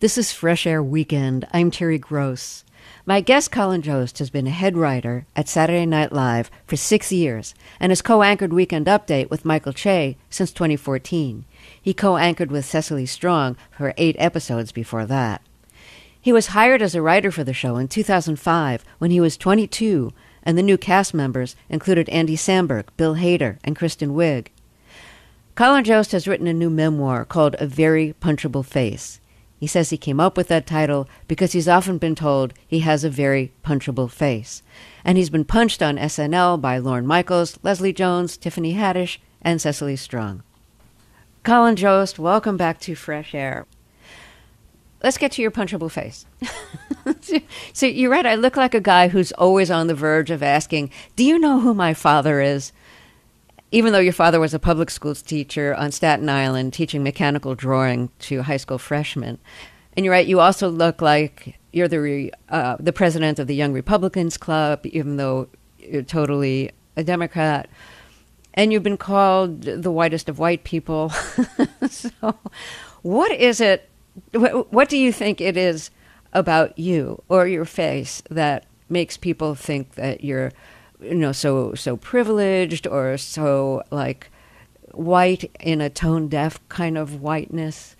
This is Fresh Air Weekend. I'm Terry Gross. My guest, Colin Jost, has been a head writer at Saturday Night Live for 6 years and has co-anchored Weekend Update with Michael Che since 2014. He co-anchored with Cecily Strong for 8 episodes before that. He was hired as a writer for the show in 2005 when he was 22, and the new cast members included Andy Samberg, Bill Hader, and Kristen Wiig. Colin Jost has written a new memoir called A Very Punchable Face. He says he came up with that title because he's often been told he has a very punchable face. And he's been punched on SNL by Lorne Michaels, Leslie Jones, Tiffany Haddish, and Cecily Strong. Colin Jost, welcome back to Fresh Air. Let's get to your punchable face. So you're right, I look like a guy who's always on the verge of asking, do you know who my father is? Even though your father was a public schools teacher on Staten Island teaching mechanical drawing to high school freshmen. And you're right, you also look like you're the president of the Young Republicans Club, even though you're totally a Democrat. And you've been called the whitest of white people. So what is it, what do you think it is about you or your face that makes people think that you're so privileged or so like white in a tone deaf kind of whiteness?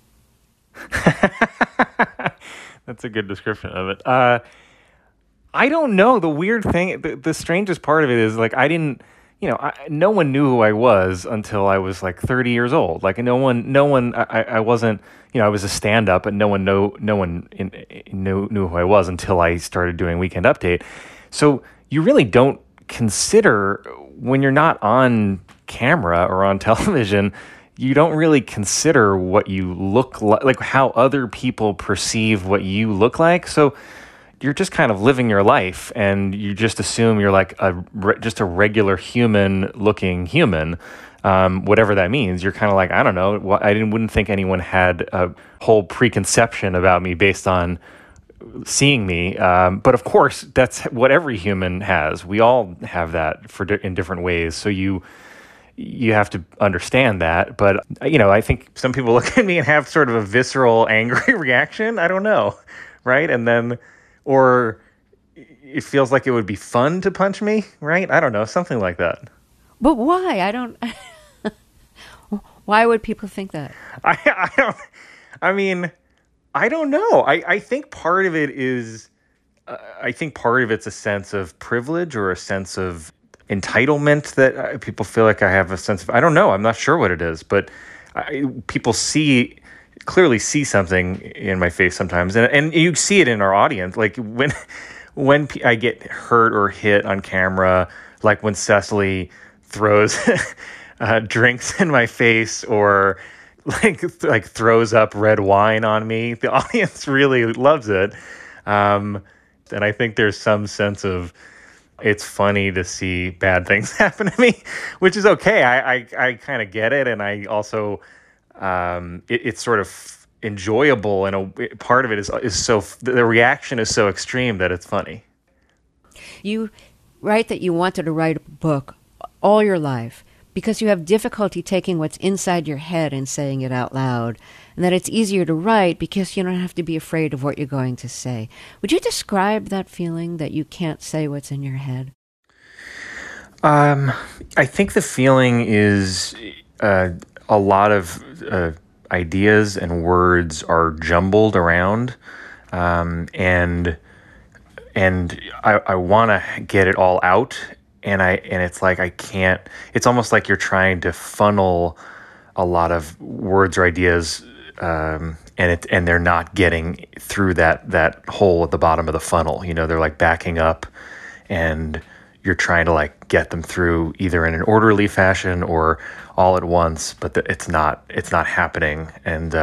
That's a good description of it. I don't know. The weird thing, the strangest part of it is like no one knew who I was until I was like 30 years old. Like no one. I wasn't. I was a stand-up, and no one knew who I was until I started doing Weekend Update. So you really don't consider, when you're not on camera or on television, you don't really consider what you look like how other people perceive what you look like. So you're just kind of living your life, and you just assume you're like just a regular human-looking human, whatever that means. You're kind of like, I don't know. Wouldn't think anyone had a whole preconception about me based on seeing me, but of course that's what every human has. We all have that in different ways. So you have to understand that. But I think some people look at me and have sort of a visceral, angry reaction. I don't know, right? And then, or it feels like it would be fun to punch me, right? I don't know, something like that. But why? I don't. Why would people think that? I don't. I mean, I don't know. I think part of it is, it's a sense of privilege or a sense of entitlement that people feel like I have a sense of. I don't know. I'm not sure what it is, but people clearly see something in my face sometimes, and you see it in our audience. Like when I get hurt or hit on camera, like when Cecily throws drinks in my face or like throws up red wine on me. The audience really loves it. And I think there's some sense of it's funny to see bad things happen to me, which is okay. I kind of get it. And I also, it's sort of enjoyable. And a part of it is so, the reaction is so extreme that it's funny. You write that you wanted to write a book all your life because you have difficulty taking what's inside your head and saying it out loud, and that it's easier to write because you don't have to be afraid of what you're going to say. Would you describe that feeling that you can't say what's in your head? I think the feeling is a lot of ideas and words are jumbled around, and I want to get it all out. And it's like I can't. It's almost like you're trying to funnel a lot of words or ideas, and they're not getting through that hole at the bottom of the funnel. They're like backing up, and you're trying to like get them through either in an orderly fashion or all at once. But it's not happening, and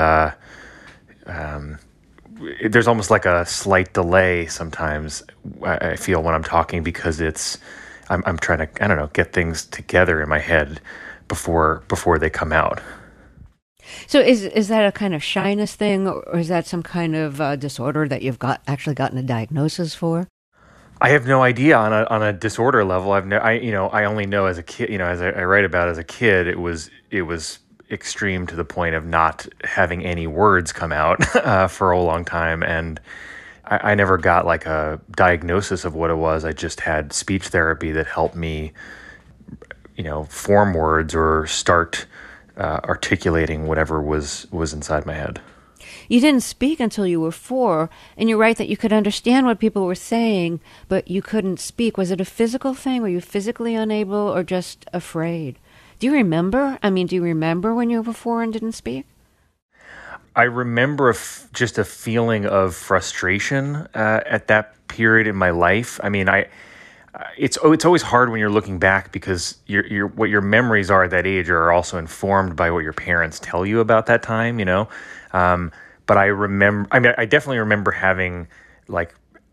there's almost like a slight delay sometimes. I feel when I'm talking because I'm trying to, I don't know, get things together in my head before they come out. So is that a kind of shyness thing, or is that some kind of disorder that you've actually gotten a diagnosis for? I have no idea on a disorder level. I only know as a kid, as I write about as a kid, it was extreme to the point of not having any words come out for a long time. And I never got like a diagnosis of what it was. I just had speech therapy that helped me, form words or start articulating whatever was inside my head. You didn't speak until you were 4, and you're right that you could understand what people were saying, but you couldn't speak. Was it a physical thing? Were you physically unable or just afraid? Do you remember? Do you remember when you were 4 and didn't speak? I remember just a feeling of frustration at that period in my life. It's always hard when you're looking back because what your memories are at that age are also informed by what your parents tell you about that time, But I remember, I definitely remember having like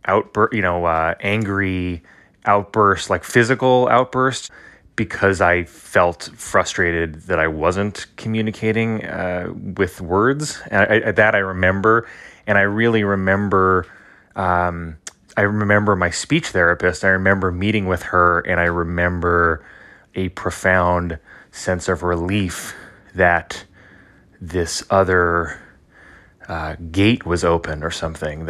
angry outbursts, like physical outbursts, because I felt frustrated that I wasn't communicating with words. And that I remember, and I really remember. I remember my speech therapist. I remember meeting with her, and I remember a profound sense of relief that this other gate was open or something.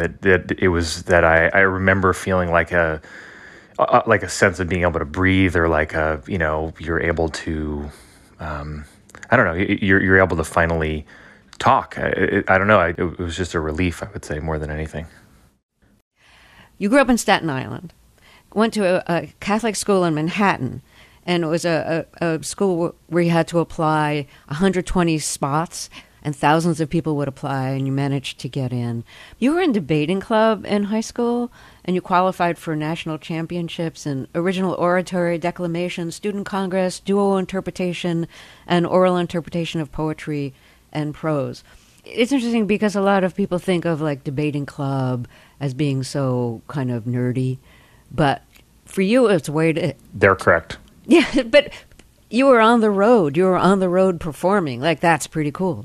I remember feeling like a sense of being able to breathe, or like you're able to, I don't know, you're able to finally talk. I don't know. It was just a relief, I would say, more than anything. You grew up in Staten Island, went to a Catholic school in Manhattan, and it was a school where you had to apply 120 spots, and thousands of people would apply, and you managed to get in. You were in debating club in high school, and you qualified for national championships in original oratory, declamation, student congress, duo interpretation, and oral interpretation of poetry and prose. It's interesting because a lot of people think of like debating club as being so kind of nerdy, but for you, it's a way to... They're correct. Yeah, but you were on the road. You were on the road performing. Like, that's pretty cool.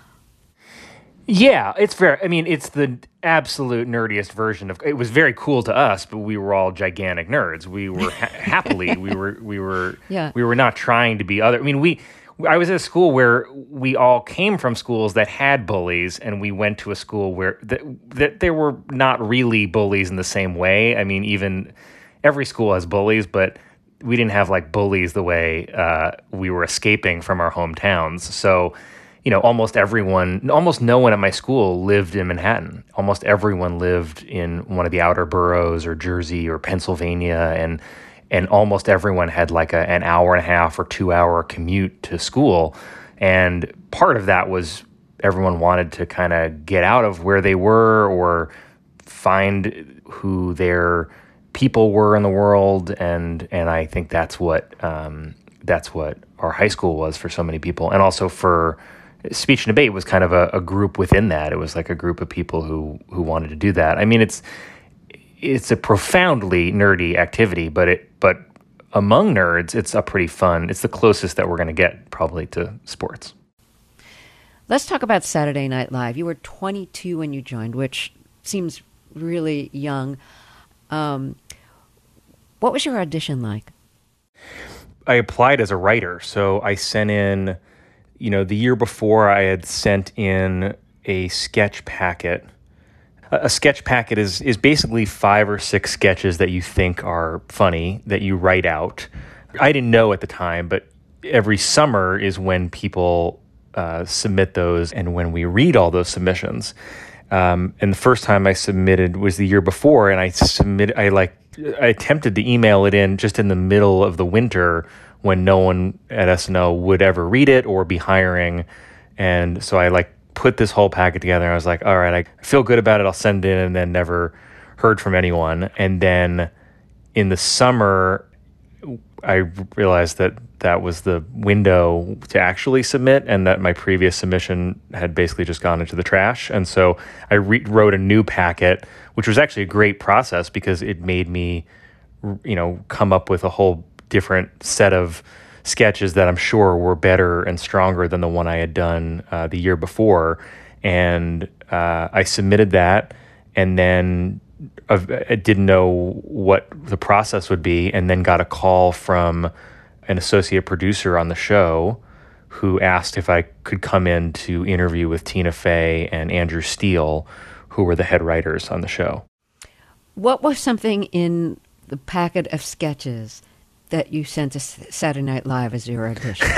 Yeah, it's fair. It's the absolute nerdiest version of... It was very cool to us, but we were all gigantic nerds. We were happily... We were not trying to be other... I was at a school where we all came from schools that had bullies, and we went to a school where that there were not really bullies in the same way. Even every school has bullies, but we didn't have like bullies the way we were escaping from our hometowns. So, almost no one at my school lived in Manhattan. Almost everyone lived in one of the outer boroughs or Jersey or Pennsylvania, and almost everyone had like an hour and a half or 2 hour commute to school. And part of that was everyone wanted to kind of get out of where they were or find who their people were in the world. And I think that's what our high school was for so many people. And also for speech and debate was kind of a group within that. It was like a group of people who wanted to do that. It's a profoundly nerdy activity, but among nerds, it's a pretty fun. It's the closest that we're going to get probably to sports. Let's talk about Saturday Night Live. You were 22 when you joined, which seems really young. What was your audition like? I applied as a writer, so I sent in, the year before I had sent in a sketch packet. A sketch packet is basically 5 or 6 sketches that you think are funny that you write out. I didn't know at the time, but every summer is when people submit those and when we read all those submissions. And the first time I submitted was the year before, and I attempted to email it in just in the middle of the winter when no one at SNL would ever read it or be hiring. And so I put this whole packet together, and I was like, all right, I feel good about it. I'll send it in, and then never heard from anyone. And then in the summer, I realized that was the window to actually submit, and that my previous submission had basically just gone into the trash. And so I wrote a new packet, which was actually a great process because it made me, come up with a whole different set of sketches that I'm sure were better and stronger than the one I had done the year before. And I submitted that, and then I didn't know what the process would be, and then got a call from an associate producer on the show who asked if I could come in to interview with Tina Fey and Andrew Steele, who were the head writers on the show. What was something in the packet of sketches that you sent to Saturday Night Live as your audition?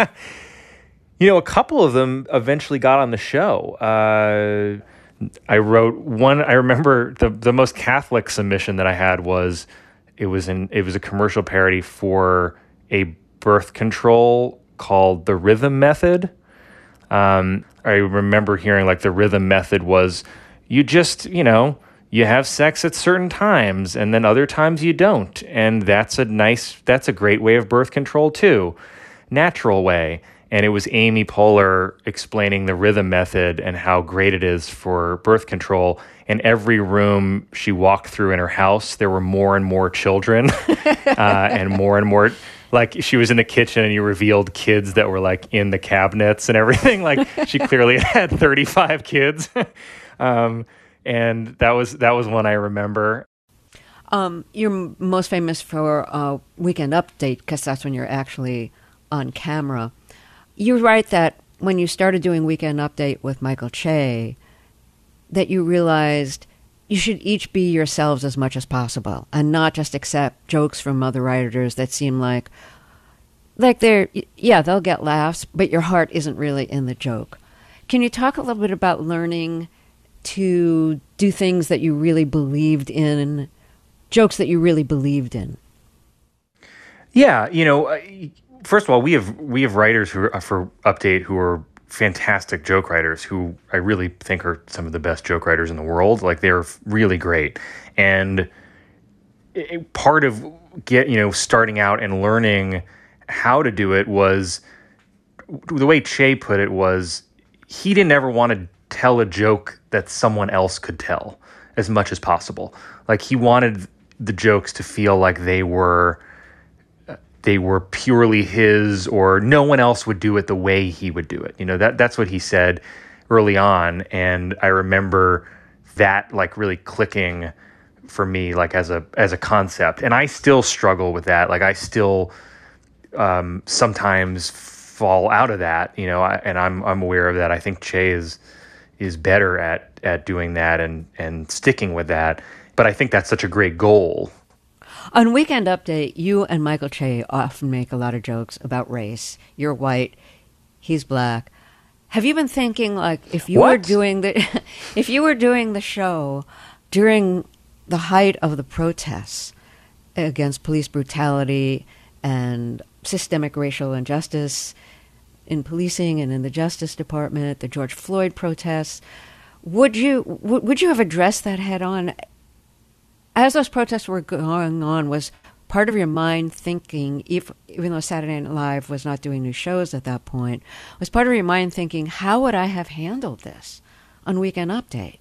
A couple of them eventually got on the show. I wrote one. I remember the most Catholic submission that I had was it was a commercial parody for a birth control called the Rhythm Method. I remember hearing like the Rhythm Method was you just you have sex at certain times and then other times you don't, and that's a great way of birth control too, natural way. And it was Amy Poehler explaining the Rhythm Method and how great it is for birth control. And every room she walked through in her house, there were more and more children and more. Like she was in the kitchen and you revealed kids that were like in the cabinets and everything. Like she clearly had 35 kids. And that was one I remember. You're most famous for Weekend Update because that's when you're actually on camera. You write that when you started doing Weekend Update with Michael Che, that you realized you should each be yourselves as much as possible and not just accept jokes from other writers that seem like they'll get laughs, but your heart isn't really in the joke. Can you talk a little bit about learning to do things that you really believed in, jokes that you really believed in? Yeah, first of all, we have writers who are for Update who are fantastic joke writers who I really think are some of the best joke writers in the world. Like they're really great. And part of starting out and learning how to do it was the way Che put it was he didn't ever want to tell a joke that someone else could tell as much as possible. Like he wanted the jokes to feel like they were purely his, or no one else would do it the way he would do it. That's what he said early on. And I remember that like really clicking for me, like as a concept. And I still struggle with that. Like I still sometimes fall out of that, and I'm aware of that. I think Che is better at doing that and sticking with that. But I think that's such a great goal. On Weekend Update, you and Michael Che often make a lot of jokes about race. You're white, he's black. Have you been thinking, like, if you were doing the show during the height of the protests against police brutality and systemic racial injustice in policing and in the Justice Department, the George Floyd protests, would you have addressed that head on? As those protests were going on, was part of your mind thinking, even though Saturday Night Live was not doing new shows at that point, was part of your mind thinking, how would I have handled this on Weekend Update?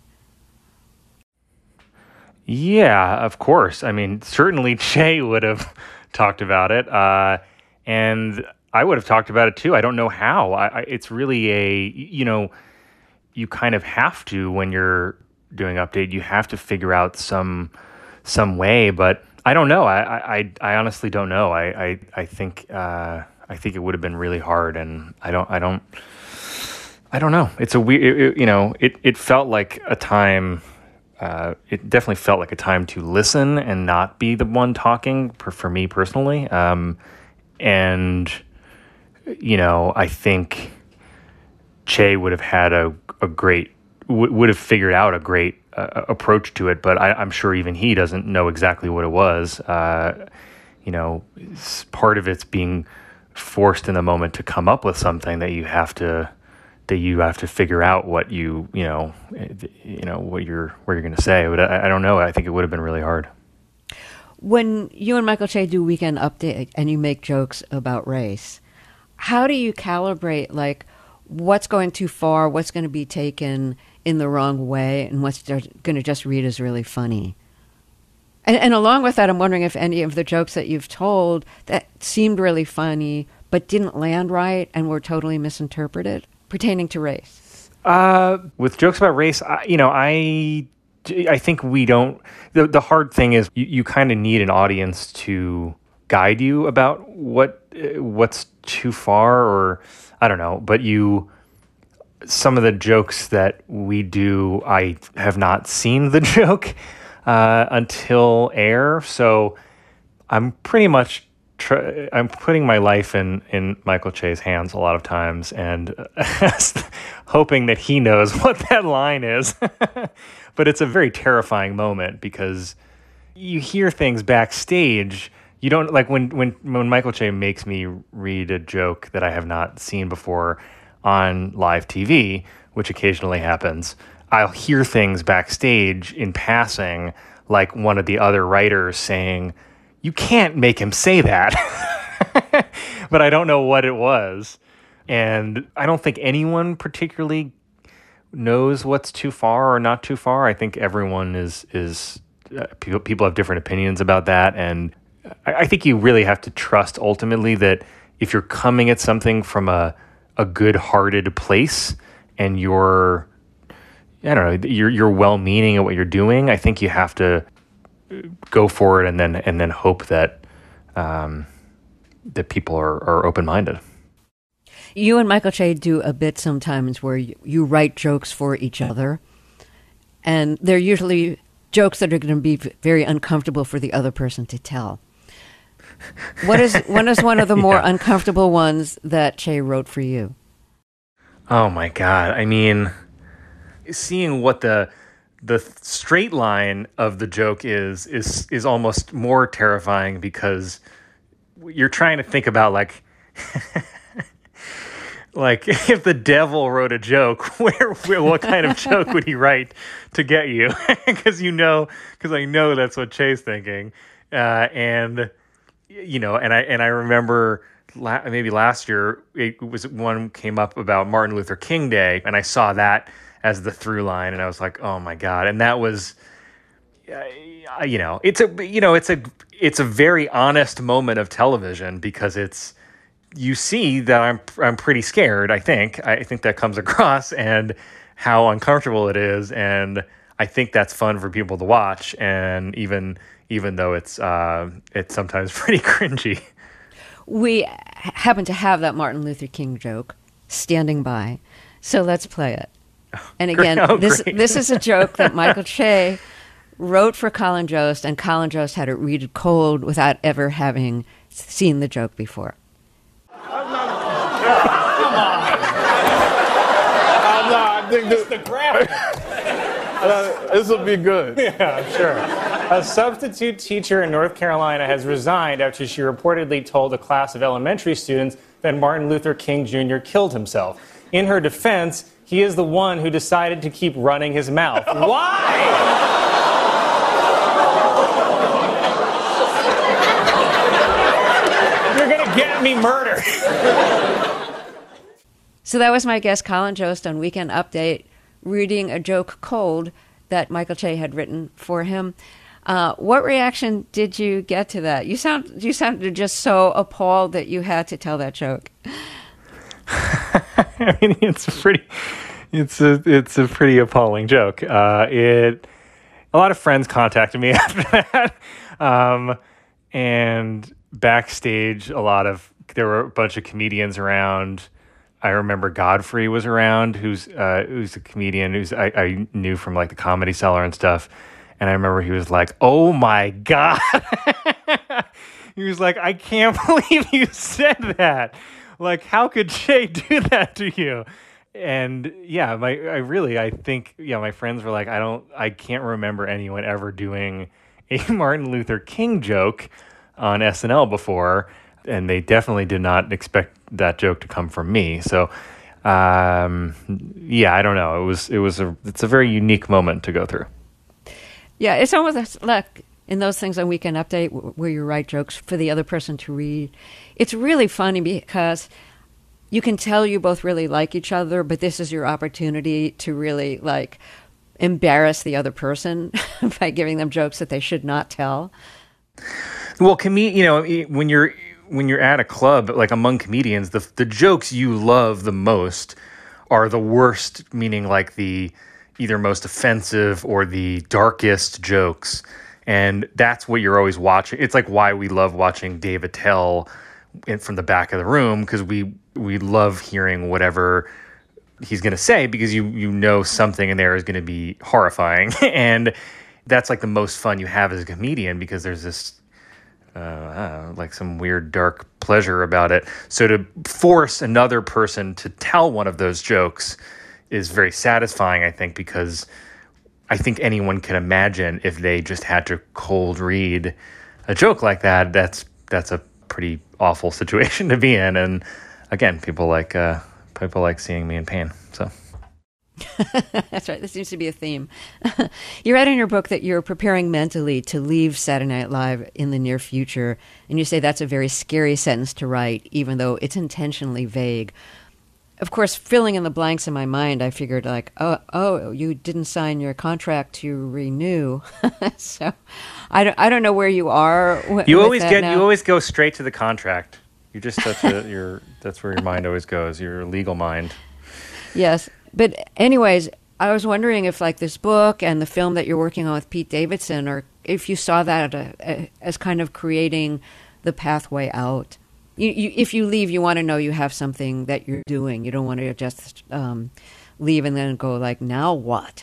Yeah, of course. I mean, certainly Che would have talked about it, and I would have talked about it too. I don't know how. It's really you kind of have to, when you're doing Update, you have to figure out some way, but I don't know. I honestly don't know. I think it would have been really hard, and I don't know. It's a weird. It felt like a time. It definitely felt like a time to listen and not be the one talking for me personally. And I think Che would have had a great would have figured out a great approach to it, but I'm sure even he doesn't know exactly what it was. Part of it's being forced in the moment to come up with something that you have to figure out what what you're going to say. But I don't know. I think it would have been really hard. When you and Michael Che do Weekend Update and you make jokes about race, how do you calibrate like what's going too far, what's going to be taken in the wrong way, and what's going to just read as really funny? And along with that, I'm wondering if any of the jokes that you've told that seemed really funny but didn't land right and were totally misinterpreted pertaining to race. With jokes about race, I think we don't. The hard thing is you kind of need an audience to guide you about what's too far, or I don't know, but some of the jokes that we do, I have not seen the joke until air, so I'm pretty much I'm putting my life in Michael Che's hands a lot of times, and hoping that he knows what that line is. But it's a very terrifying moment because you hear things backstage. You don't like when Michael Che makes me read a joke that I have not seen before on live TV, which occasionally happens. I'll hear things backstage in passing, like one of the other writers saying, "You can't make him say that." But I don't know what it was. And I don't think anyone particularly knows what's too far or not too far. I think everyone is people have different opinions about that. And I think you really have to trust ultimately that if you're coming at something from a good-hearted place and you're well-meaning at what you're doing, I think you have to go for it and then hope that that people are open-minded. You and Michael Che do a bit sometimes where you write jokes for each other, and they're usually jokes that are going to be very uncomfortable for the other person to tell. When is one of the more uncomfortable ones that Che wrote for you? Oh my God. I mean, seeing what the straight line of the joke is almost more terrifying because you're trying to think about like like if the devil wrote a joke, what kind of joke would he write to get you? Because I know that's what Che's thinking, and I remember maybe last year it was one came up about Martin Luther King Day, and I saw that as the through line, and I was like, oh my God, and that was, it's a very honest moment of television because you see that I'm pretty scared. I think that comes across and how uncomfortable it is, and I think that's fun for people to watch, and even though it's sometimes pretty cringy. We happen to have that Martin Luther King joke standing by, so let's play it. And again, this is a joke that Michael Che wrote for Colin Jost, and Colin Jost had it read it cold without ever having seen the joke before. I think this is the graphic. This will be good. Yeah, sure. A substitute teacher in North Carolina has resigned after she reportedly told a class of elementary students that Martin Luther King Jr. killed himself. In her defense, he is the one who decided to keep running his mouth. Why? You're going to get me murdered. So that was my guest, Colin Jost, on Weekend Update, reading a joke cold that Michael Che had written for him. What reaction did you get to that? You sounded just so appalled that you had to tell that joke. I mean, it's a pretty appalling joke. A lot of friends contacted me after that, and backstage, there were a bunch of comedians around. I remember Godfrey was around, who's a comedian I knew from like the Comedy Cellar and stuff. And I remember he was like, "Oh my God." He was like, "I can't believe you said that. Like, how could Che do that to you?" And yeah, I think my friends were like, I can't remember anyone ever doing a Martin Luther King joke on SNL before. And they definitely did not expect that joke to come from me. So, I don't know. It's a very unique moment to go through. Yeah, it's almost like in those things on Weekend Update where you write jokes for the other person to read. It's really funny because you can tell you both really like each other, but this is your opportunity to really like embarrass the other person by giving them jokes that they should not tell. Well, when you're at a club, like among comedians, the jokes you love the most are the worst, meaning like the either most offensive or the darkest jokes. And that's what you're always watching. It's like why we love watching Dave Attell from the back of the room, because we love hearing whatever he's going to say, because you know something in there is going to be horrifying. And that's like the most fun you have as a comedian, because there's this like some weird dark pleasure about it. So to force another person to tell one of those jokes is very satisfying, I think, because I think anyone can imagine if they just had to cold read a joke like that, that's a pretty awful situation to be in. And again, people like seeing me in pain. So that's right. This seems to be a theme. You write in your book that you're preparing mentally to leave Saturday Night Live in the near future, and you say that's a very scary sentence to write, even though it's intentionally vague. Of course, filling in the blanks in my mind, I figured like, oh, you didn't sign your contract to renew. So I don't know where you are. You always go straight to the contract. You just that's where your mind always goes, your legal mind. Yes. But anyways, I was wondering if like this book and the film that you're working on with Pete Davidson, or if you saw that as kind of creating the pathway out. If you leave, you want to know you have something that you're doing. You don't want to just leave and then go like, now what?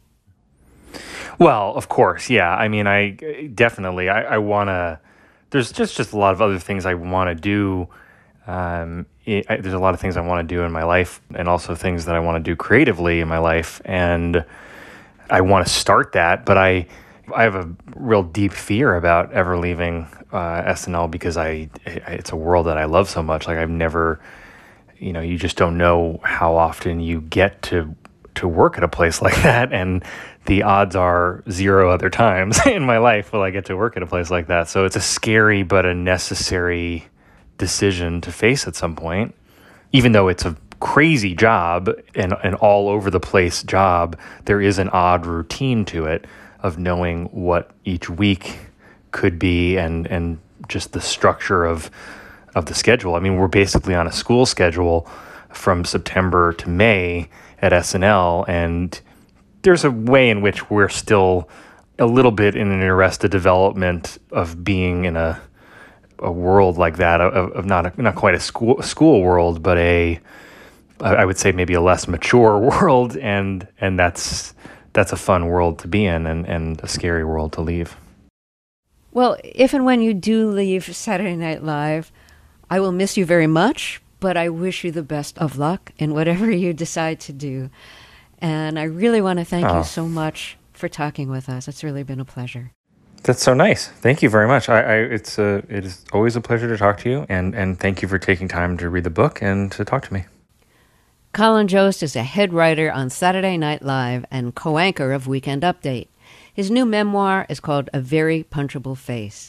Well, of course, yeah. I mean, I definitely want to. There's just a lot of other things I want to do. There's a lot of things I want to do in my life, and also things that I want to do creatively in my life, and I want to start that. But I have a real deep fear about ever leaving SNL, because it's a world that I love so much. Like I've never, you just don't know how often you get to work at a place like that, and the odds are 0 other times in my life will I get to work at a place like that. So it's a scary but a necessary decision to face at some point. Even though it's a crazy job and an all over the place job, there is an odd routine to it of knowing what each week could be, and just the structure of the schedule. I mean, we're basically on a school schedule from September to May at SNL, and there's a way in which we're still a little bit in an arrested development of being in a world like that, of not quite a school world, but I would say maybe a less mature world, and that's a fun world to be in, and a scary world to leave. Well, if and when you do leave Saturday Night Live, I will miss you very much, but I wish you the best of luck in whatever you decide to do. And I really want to thank you so much for talking with us. It's really been a pleasure. That's so nice. Thank you very much. It is always a pleasure to talk to you, and thank you for taking time to read the book and to talk to me. Colin Jost is a head writer on Saturday Night Live and co-anchor of Weekend Update. His new memoir is called A Very Punchable Face.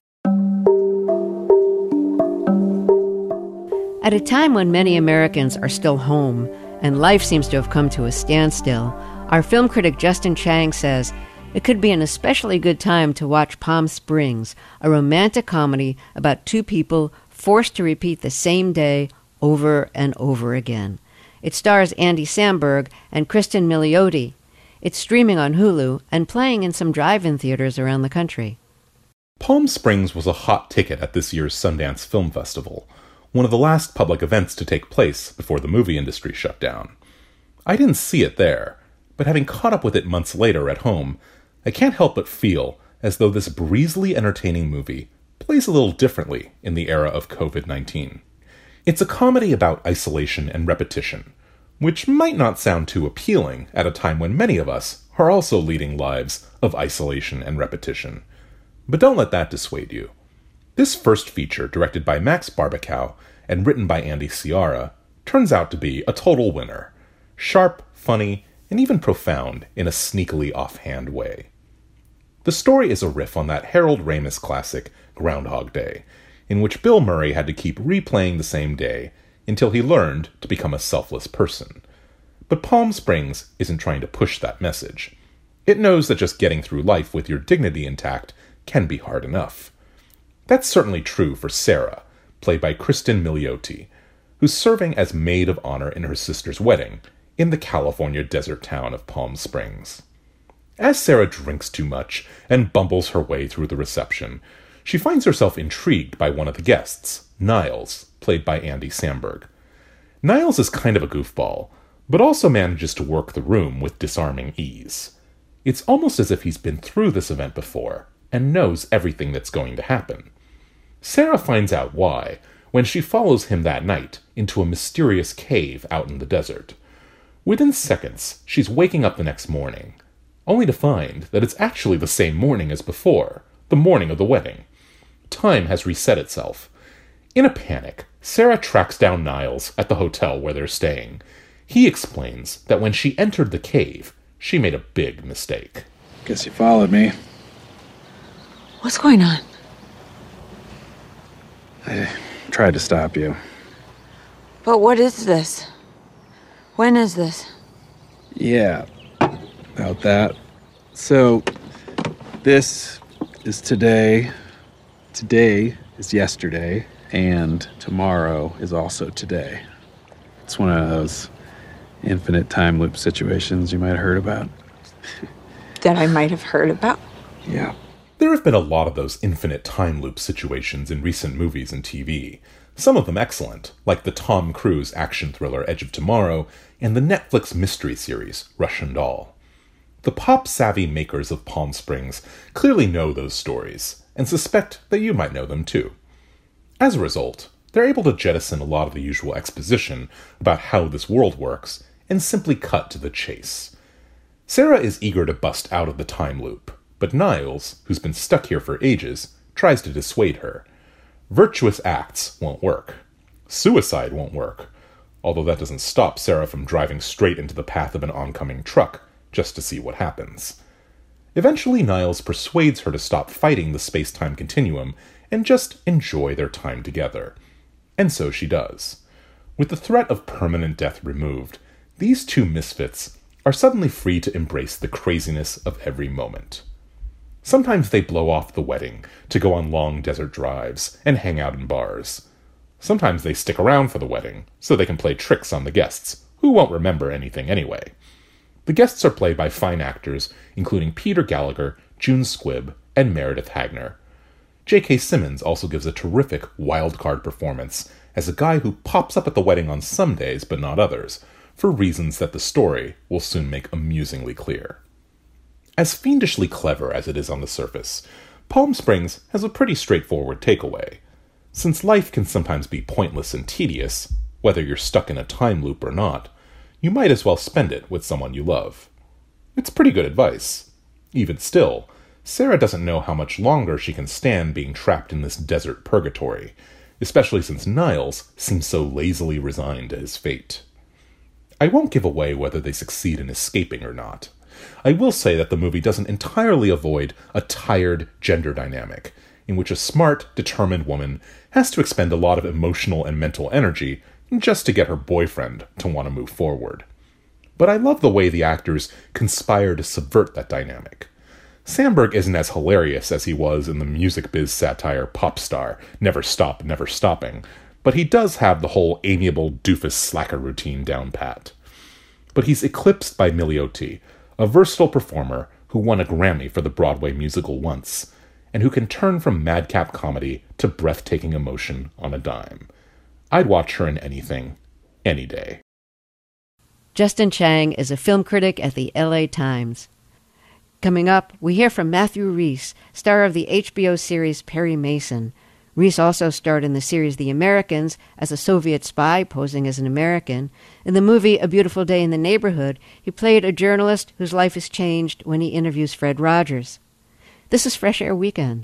At a time when many Americans are still home and life seems to have come to a standstill, our film critic Justin Chang says it could be an especially good time to watch Palm Springs, a romantic comedy about two people forced to repeat the same day over and over again. It stars Andy Samberg and Kristen Milioti. It's streaming on Hulu and playing in some drive-in theaters around the country. Palm Springs was a hot ticket at this year's Sundance Film Festival, one of the last public events to take place before the movie industry shut down. I didn't see it there, but having caught up with it months later at home, I can't help but feel as though this breezily entertaining movie plays a little differently in the era of COVID-19. It's a comedy about isolation and repetition, which might not sound too appealing at a time when many of us are also leading lives of isolation and repetition. But don't let that dissuade you. This first feature, directed by Max Barbakow and written by Andy Ciara, turns out to be a total winner. Sharp, funny, and even profound in a sneakily offhand way. The story is a riff on that Harold Ramis classic, Groundhog Day, in which Bill Murray had to keep replaying the same day until he learned to become a selfless person. But Palm Springs isn't trying to push that message. It knows that just getting through life with your dignity intact can be hard enough. That's certainly true for Sarah, played by Kristen Milioti, who's serving as maid of honor in her sister's wedding in the California desert town of Palm Springs. As Sarah drinks too much and bumbles her way through the reception, she finds herself intrigued by one of the guests, Niles, played by Andy Samberg. Niles is kind of a goofball, but also manages to work the room with disarming ease. It's almost as if he's been through this event before and knows everything that's going to happen. Sarah finds out why when she follows him that night into a mysterious cave out in the desert. Within seconds, she's waking up the next morning, only to find that it's actually the same morning as before, the morning of the wedding. Time has reset itself. In a panic, Sarah tracks down Niles at the hotel where they're staying. He explains that when she entered the cave, she made a big mistake. Guess you followed me. What's going on? I tried to stop you. But what is this? When is this? Yeah, about that. So, this is today. Today is yesterday. And tomorrow is also today. It's one of those infinite time loop situations you might have heard about. That I might have heard about? Yeah. There have been a lot of those infinite time loop situations in recent movies and TV. Some of them excellent, like the Tom Cruise action thriller Edge of Tomorrow and the Netflix mystery series Russian Doll. The pop-savvy makers of Palm Springs clearly know those stories, and suspect that you might know them too. As a result, they're able to jettison a lot of the usual exposition about how this world works and simply cut to the chase. Sarah is eager to bust out of the time loop, but Niles, who's been stuck here for ages, tries to dissuade her. Virtuous acts won't work. Suicide won't work, although that doesn't stop Sarah from driving straight into the path of an oncoming truck just to see what happens. Eventually, Niles persuades her to stop fighting the space-time continuum and just enjoy their time together. And so she does. With the threat of permanent death removed, these two misfits are suddenly free to embrace the craziness of every moment. Sometimes they blow off the wedding to go on long desert drives and hang out in bars. Sometimes they stick around for the wedding so they can play tricks on the guests, who won't remember anything anyway. The guests are played by fine actors, including Peter Gallagher, June Squibb, and Meredith Hagner. J.K. Simmons also gives a terrific wild-card performance as a guy who pops up at the wedding on some days but not others, for reasons that the story will soon make amusingly clear. As fiendishly clever as it is on the surface, Palm Springs has a pretty straightforward takeaway. Since life can sometimes be pointless and tedious, whether you're stuck in a time loop or not, you might as well spend it with someone you love. It's pretty good advice. Even still, Sarah doesn't know how much longer she can stand being trapped in this desert purgatory, especially since Niles seems so lazily resigned to his fate. I won't give away whether they succeed in escaping or not. I will say that the movie doesn't entirely avoid a tired gender dynamic, in which a smart, determined woman has to expend a lot of emotional and mental energy just to get her boyfriend to want to move forward. But I love the way the actors conspire to subvert that dynamic. Samberg isn't as hilarious as he was in the music biz satire Pop Star, Never Stop, Never Stopping, but he does have the whole amiable doofus slacker routine down pat. But he's eclipsed by Milioti, a versatile performer who won a Grammy for the Broadway musical Once, and who can turn from madcap comedy to breathtaking emotion on a dime. I'd watch her in anything, any day. Justin Chang is a film critic at the LA Times. Coming up, we hear from Matthew Rhys, star of the HBO series Perry Mason. Rhys also starred in the series The Americans as a Soviet spy posing as an American. In the movie A Beautiful Day in the Neighborhood, he played a journalist whose life is changed when he interviews Fred Rogers. This is Fresh Air Weekend.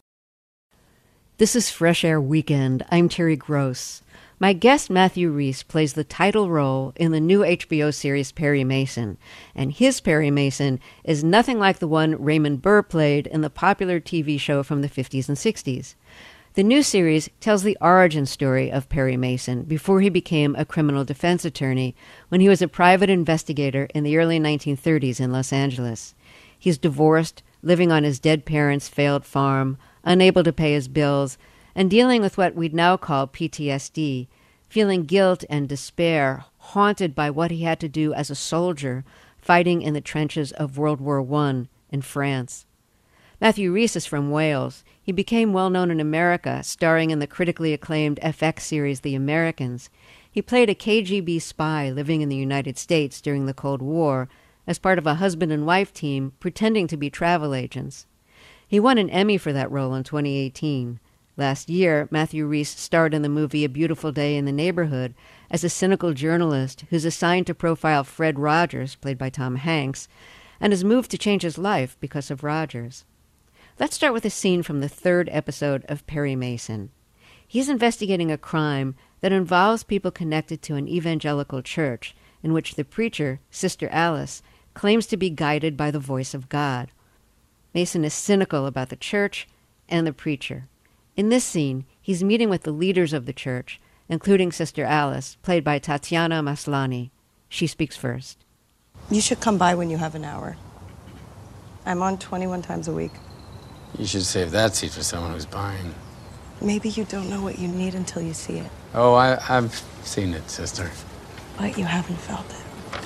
This is Fresh Air Weekend. I'm Terry Gross. My guest, Matthew Rhys, plays the title role in the new HBO series Perry Mason, and his Perry Mason is nothing like the one Raymond Burr played in the popular TV show from the 50s and 60s. The new series tells the origin story of Perry Mason before he became a criminal defense attorney when he was a private investigator in the early 1930s in Los Angeles. He's divorced, living on his dead parents' failed farm, unable to pay his bills, and dealing with what we'd now call PTSD, feeling guilt and despair, haunted by what he had to do as a soldier fighting in the trenches of World War I in France. Matthew Rhys is from Wales. He became well known in America, starring in the critically acclaimed FX series The Americans. He played a KGB spy living in the United States during the Cold War as part of a husband and wife team pretending to be travel agents. He won an Emmy for that role in 2018. Last year, Matthew Rhys starred in the movie A Beautiful Day in the Neighborhood as a cynical journalist who's assigned to profile Fred Rogers, played by Tom Hanks, and has moved to change his life because of Rogers. Let's start with a scene from the 3rd episode of Perry Mason. He's investigating a crime that involves people connected to an evangelical church in which the preacher, Sister Alice, claims to be guided by the voice of God. Mason is cynical about the church and the preacher. In this scene, he's meeting with the leaders of the church, including Sister Alice, played by Tatiana Maslany. She speaks first. You should come by when you have an hour. I'm on 21 times a week. You should save that seat for someone who's buying. Maybe you don't know what you need until you see it. Oh, I've seen it, sister. But you haven't felt it.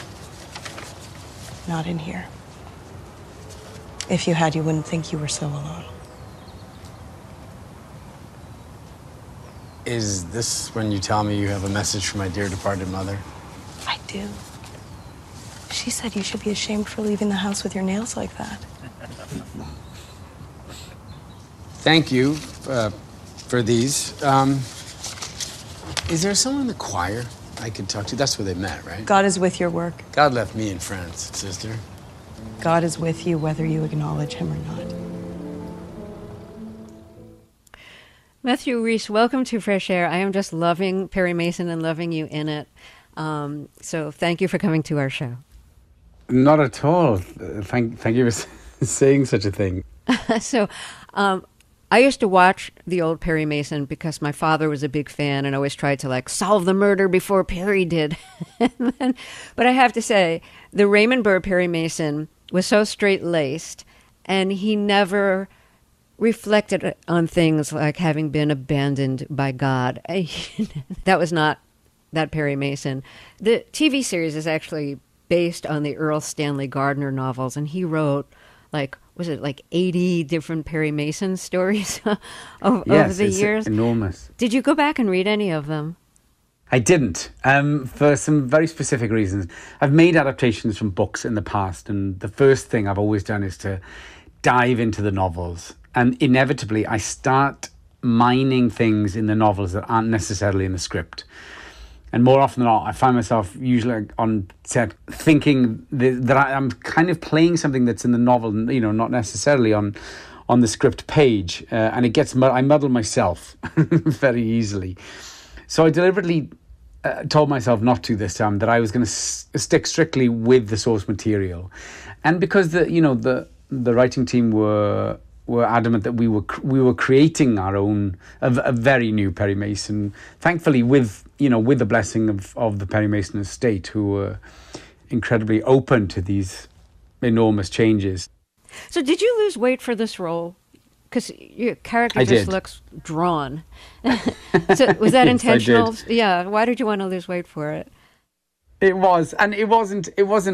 Not in here. If you had, you wouldn't think you were so alone. Is this when you tell me you have a message from my dear departed mother? I do. She said you should be ashamed for leaving the house with your nails like that. Thank you for these. Is there someone in the choir I could talk to? That's where they met, right? God is with your work. God left me in France, sister. God is with you whether you acknowledge him or not. Matthew Rhys, welcome to Fresh Air. I am just loving Perry Mason and loving you in it. So thank you for coming to our show. Not at all. Thank you for saying such a thing. So I used to watch the old Perry Mason because my father was a big fan and always tried to solve the murder before Perry did. But I have to say, the Raymond Burr Perry Mason was so straight-laced, and he never reflected on things like having been abandoned by God. That was not that Perry Mason. The TV series is actually based on the Earl Stanley Gardner novels, and he wrote 80 different Perry Mason stories over the years? Enormous. Did you go back and read any of them? I didn't, for some very specific reasons. I've made adaptations from books in the past, and the first thing I've always done is to dive into the novels. And inevitably, I start mining things in the novels that aren't necessarily in the script. And more often than not, I find myself usually on set thinking that I'm kind of playing something that's in the novel, not necessarily on the script page. And it gets, I muddle myself very easily. So I deliberately told myself not to this time, that I was going to stick strictly with the source material. And because the writing team were adamant that we were creating our own a very new Perry Mason, thankfully with the blessing of the Perry Mason estate, who were incredibly open to these enormous changes. So did you lose weight for this role? Because your character looks drawn. So was that intentional? Yes, I did. Yeah. Why did you want to lose weight for it? It was, and it wasn't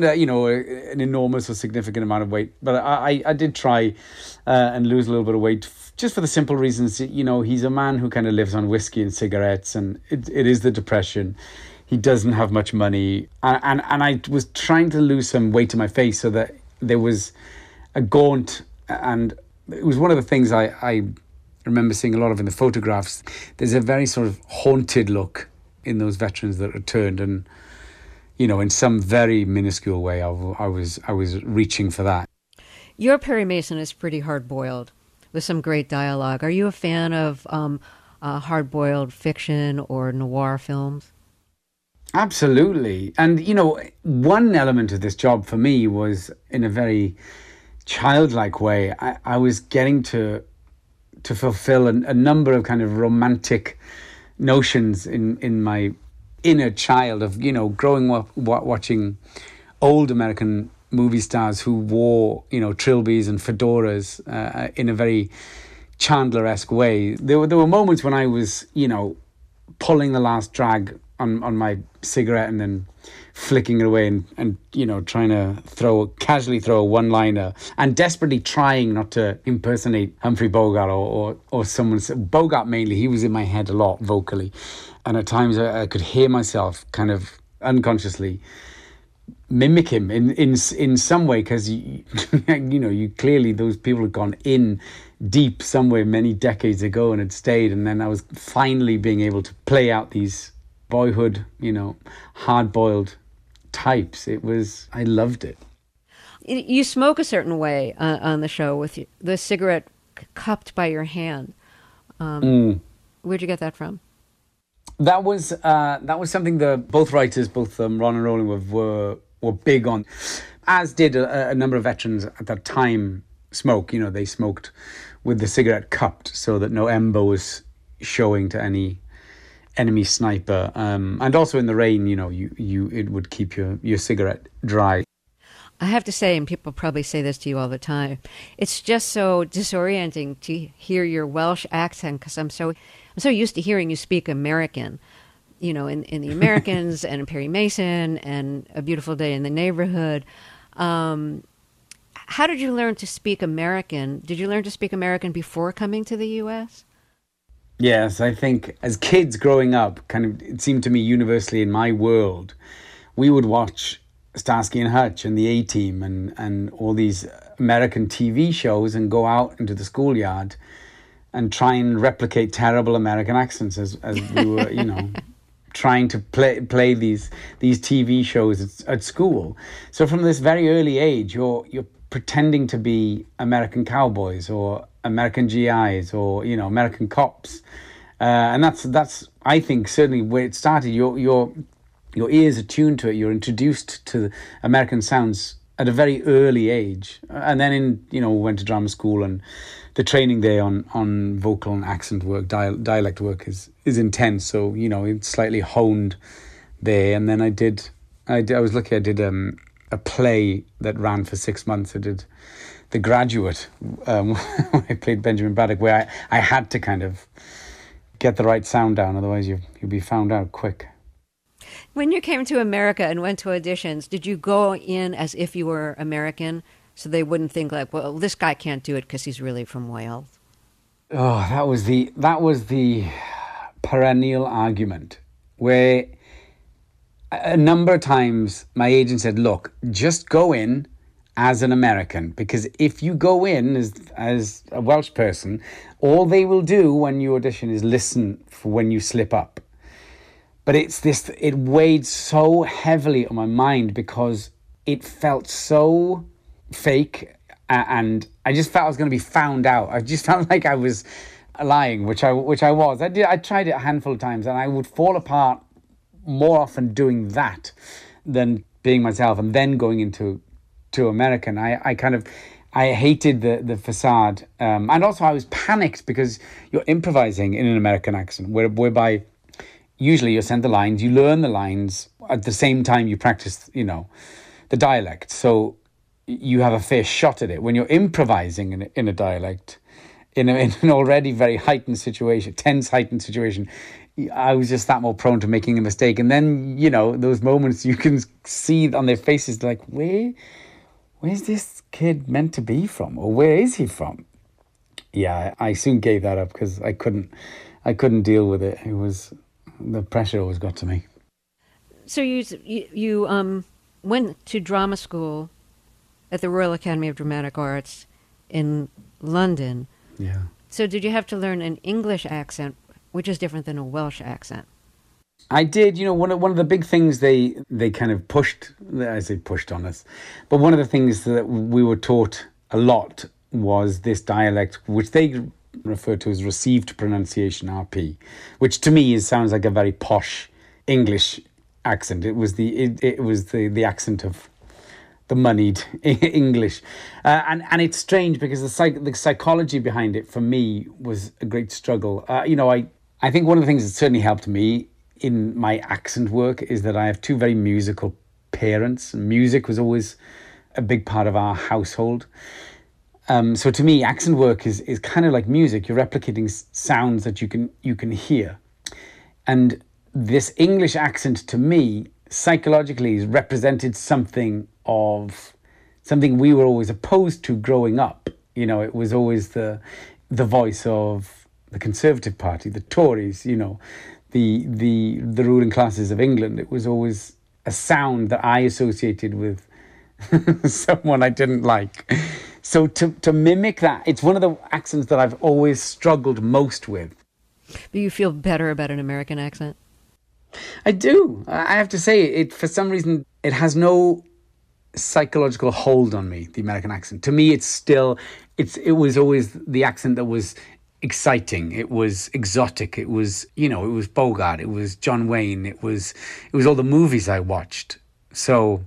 an enormous or significant amount of weight, but I did try and lose a little bit of weight just for the simple reasons, he's a man who kind of lives on whiskey and cigarettes, and it is the Depression. He doesn't have much money, and I was trying to lose some weight in my face so that there was a gaunt, and it was one of the things I remember seeing a lot of in the photographs. There's a very sort of haunted look in those veterans that returned, and in some very minuscule way, I was reaching for that. Your Perry Mason is pretty hard-boiled, with some great dialogue. Are you a fan of hard-boiled fiction or noir films? Absolutely. And, one element of this job for me was, in a very childlike way, I was getting to fulfill a number of kind of romantic notions in my inner child of, growing up watching old American movie stars who wore, trilbies and fedoras in a very Chandler-esque way. There were moments when I was, pulling the last drag on my cigarette and then flicking it away and trying to casually throw a one-liner and desperately trying not to impersonate Humphrey Bogart or someone. Bogart mainly, he was in my head a lot vocally. And at times I could hear myself kind of unconsciously mimic him in some way, because you know, you clearly, those people had gone in deep somewhere many decades ago and had stayed, and then I was finally being able to play out these boyhood, you know, hard-boiled types. I loved it. You smoke a certain way on the show with the cigarette cupped by your hand. Where'd you get that from? That was something that both writers, both Ron and Roland, were big on, as did a number of veterans at that time smoke. You know, they smoked with the cigarette cupped so that no ember was showing to any enemy sniper. And also in the rain, you know, it would keep your cigarette dry. I have to say, and people probably say this to you all the time, it's just so disorienting to hear your Welsh accent, because I'm so used to hearing you speak American, you know, in The Americans and in Perry Mason and A Beautiful Day in the Neighborhood. How did you learn to speak American? Did you learn to speak American before coming to the U.S.? Yes, I think as kids growing up, kind of, it seemed to me universally in my world, we would watch Starsky and Hutch and the A-Team and all these American TV shows and go out into the schoolyard and try and replicate terrible American accents as we were, you know, trying to play these TV shows at school. So from this very early age, you're pretending to be American cowboys or American GIs or, you know, American cops. And that's I think certainly where it started. Your ears are tuned to it. You're introduced to American sounds at a very early age. And then went to drama school, and the training there on vocal and accent work, dialect work is intense. So, you know, it's slightly honed there. And then I was lucky, I did a play that ran for 6 months. I did The Graduate, where I played Benjamin Braddock, where I had to kind of get the right sound down, otherwise you'd be found out quick. When you came to America and went to auditions, did you go in as if you were American, so they wouldn't think like, well, this guy can't do it because he's really from Wales? Oh, that was the perennial argument, where a number of times my agent said, look, just go in as an American, because if you go in as a Welsh person, all they will do when you audition is listen for when you slip up. But it weighed so heavily on my mind because it felt so fake, and I just felt I was going to be found out. I just felt like I was lying, which I was. I tried it a handful of times, and I would fall apart more often doing that than being myself and then going into American. I hated the facade, and also I was panicked because you're improvising in an American accent, whereby usually you're sent the lines, you learn the lines at the same time you practice, you know, the dialect. So you have a fair shot at it. When you're improvising in a dialect, in an already very heightened situation, tense heightened situation, I was just that more prone to making a mistake. And then, you know, those moments you can see on their faces, like, where's this kid meant to be from? Or where is he from? Yeah, I soon gave that up because I couldn't deal with it. The pressure always got to me. So you went to drama school at the Royal Academy of Dramatic Arts in London. Yeah. So did you have to learn an English accent, which is different than a Welsh accent? I did. You know, one of the big things they kind of pushed on us, but one of the things that we were taught a lot was this dialect, which they referred to as received pronunciation, RP, which to me sounds like a very posh English accent. It was the accent of the moneyed English, and it's strange because the psychology behind it for me was a great struggle. I think one of the things that certainly helped me in my accent work is that I have two very musical parents. Music was always a big part of our household. So to me, accent work is kind of like music. You're replicating sounds that you can hear. And this English accent to me, psychologically, represented something we were always opposed to growing up. You know, it was always the voice of the Conservative Party, the Tories, you know, the ruling classes of England. It was always a sound that I associated with someone I didn't like. So to mimic that, it's one of the accents that I've always struggled most with. Do you feel better about an American accent? I do. I have to say, it for some reason, it has no psychological hold on me, the American accent. To me, it was always the accent that was exciting. It was exotic. It was, it was Bogart. It was John Wayne. It was all the movies I watched. So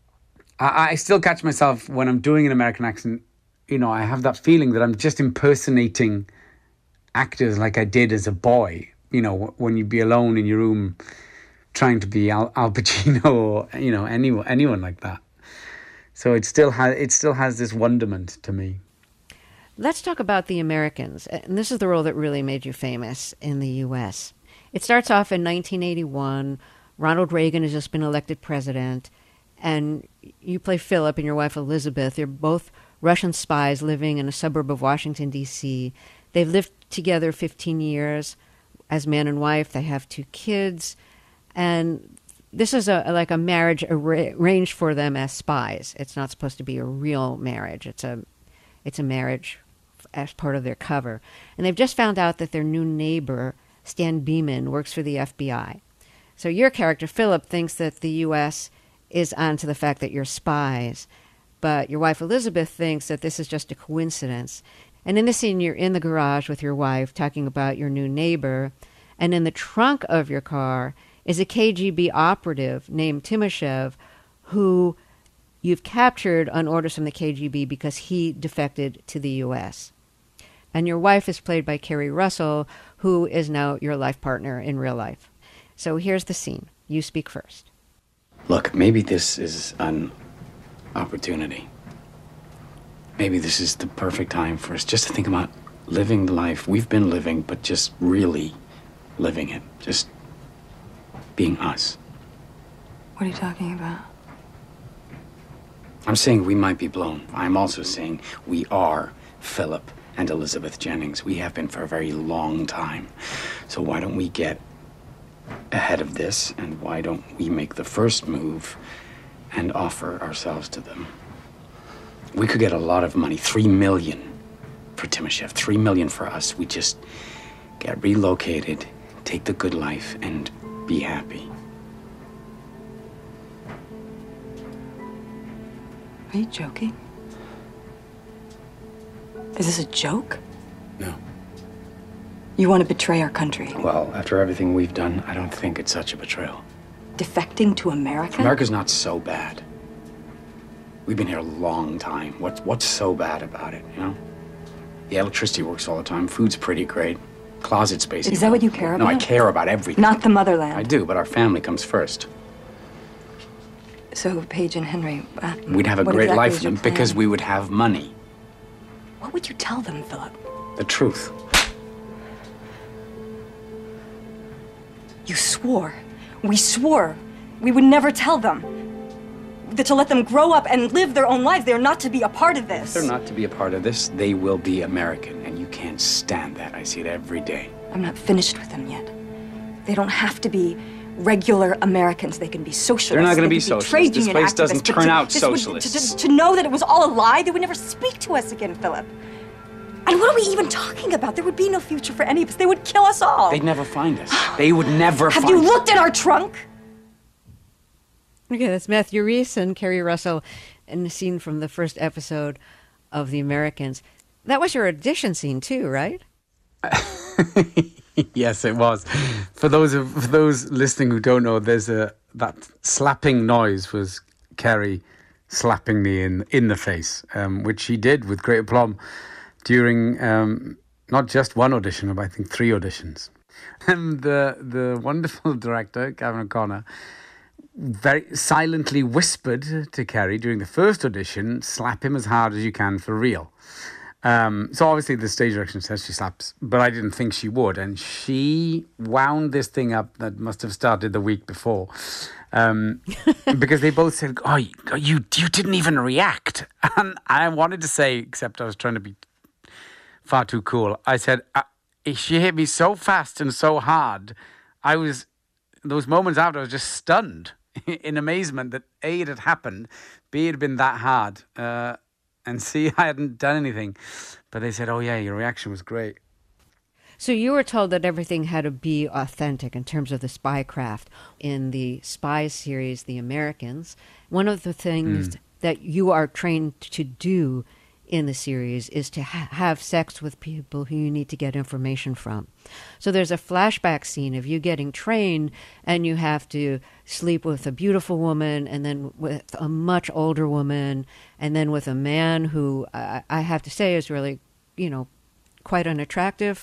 I still catch myself when I'm doing an American accent, I have that feeling that I'm just impersonating actors like I did as a boy. When you'd be alone in your room trying to be Al Pacino or, anyone like that. So it still has this wonderment to me. Let's talk about The Americans. And this is the role that really made you famous in the U.S. It starts off in 1981. Ronald Reagan has just been elected president. And you play Philip and your wife Elizabeth. They're both Russian spies living in a suburb of Washington, D.C. They've lived together 15 years as man and wife. They have 2 kids. And this is like a marriage arranged for them as spies. It's not supposed to be a real marriage. It's a marriage as part of their cover. And they've just found out that their new neighbor, Stan Beeman, works for the FBI. So your character, Philip, thinks that the U.S. is onto the fact that you're spies. But your wife, Elizabeth, thinks that this is just a coincidence. And in this scene, you're in the garage with your wife talking about your new neighbor. And in the trunk of your car is a KGB operative named Timoshev, who you've captured on orders from the KGB because he defected to the U.S. And your wife is played by Kerry Russell, who is now your life partner in real life. So here's the scene. You speak first. Look, maybe this is an opportunity. Maybe this is the perfect time for us just to think about living the life we've been living, but just really living it. Just being us. What are you talking about? I'm saying we might be blown. I'm also saying we are Philip and Elizabeth Jennings. We have been for a very long time. So why don't we get ahead of this, and why don't we make the first move and offer ourselves to them? We could get a lot of money, $3 million for Timoshev, $3 million for us. We just get relocated, take the good life, and be happy. Are you joking? Is this a joke? No. You want to betray our country? Well, after everything we've done, I don't think it's such a betrayal. Defecting to America? America's not so bad. We've been here a long time. What's so bad about it, The electricity works all the time. Food's pretty great. Closet space. Is that what you care about? No, I care about everything. Not the motherland. I do, but our family comes first. So, Paige and Henry... we'd have a great life for them because we would have money. What would you tell them, Philip? The truth. You swore. We swore. We would never tell them. That to let them grow up and live their own lives. They're not to be a part of this. If they're not to be a part of this, they will be American, and you can't stand that. I see it every day. I'm not finished with them yet. They don't have to be regular Americans. They can be socialists. They're not going to be socialists. This place doesn't turn out socialist. To know that it was all a lie, they would never speak to us again, Philip. And what are we even talking about? There would be no future for any of us. They would kill us all. They'd never find us. They would never find us. Have you looked at our trunk? Okay, that's Matthew Rhys and Kerry Russell in the scene from the first episode of The Americans. That was your audition scene too, right? Yes, it was. For those listening who don't know, that slapping noise was Kerry slapping me in the face, which she did with great aplomb during not just one audition, but I think 3 auditions. And the wonderful director, Gavin O'Connor, very silently whispered to Kerry during the first audition, slap him as hard as you can for real. So obviously the stage direction says she slaps, but I didn't think she would. And she wound this thing up that must have started the week before. Because they both said, oh, you didn't even react. And I wanted to say, except I was trying to be far too cool, I said, she hit me so fast and so hard, those moments after, I was just stunned in amazement that A, it had happened, B, it had been that hard, and C, I hadn't done anything. But they said, oh yeah, your reaction was great. So you were told that everything had to be authentic in terms of the spycraft. In the spy series, The Americans, one of the things that you are trained to do in the series is to have sex with people who you need to get information from. So there's a flashback scene of you getting trained, and you have to sleep with a beautiful woman, and then with a much older woman, and then with a man who I have to say is really, quite unattractive.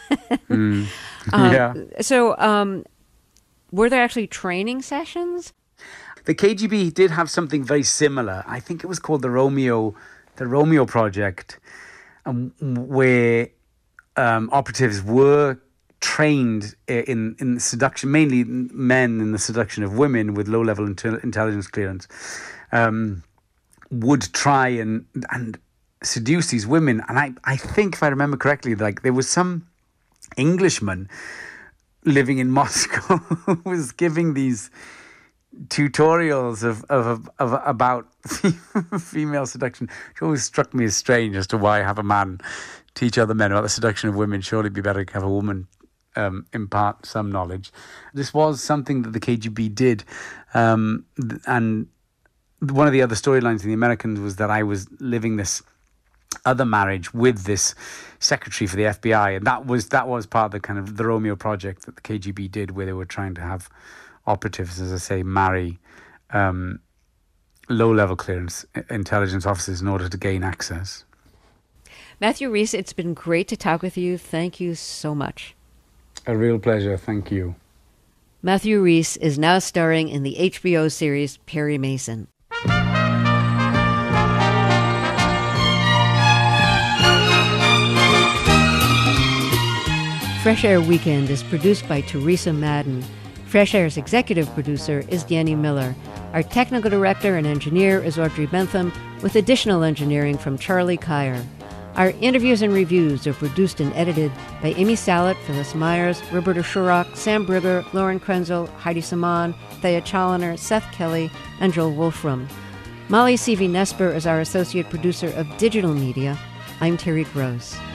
Yeah. So were there actually training sessions? The KGB did have something very similar. I think it was called the Romeo Project, where operatives were trained in seduction, mainly men in the seduction of women with low-level intelligence clearance, would try and seduce these women. And I think, if I remember correctly, like there was some Englishman living in Moscow who was giving these tutorials of about female seduction, which always struck me as strange as to why have a man teach other men about the seduction of women. Surely it'd be better to have a woman impart some knowledge. This was something that the KGB did, and one of the other storylines in The Americans was that I was living this other marriage with this secretary for the FBI, and that was part of the kind of the Romeo Project that the KGB did, where they were trying to have operatives, as I say, marry low-level clearance intelligence officers in order to gain access. Matthew Rhys, it's been great to talk with you. Thank you so much. A real pleasure. Thank you. Matthew Rhys is now starring in the HBO series Perry Mason. Fresh Air Weekend is produced by Teresa Madden. Fresh Air's executive producer is Danny Miller. Our technical director and engineer is Audrey Bentham, with additional engineering from Charlie Kyer. Our interviews and reviews are produced and edited by Amy Salit, Phyllis Myers, Roberta Shurrock, Sam Brigger, Lauren Krenzel, Heidi Saman, Thea Challoner, Seth Kelly, and Joel Wolfram. Molly Seavey-Nesper is our associate producer of digital media. I'm Terry Gross.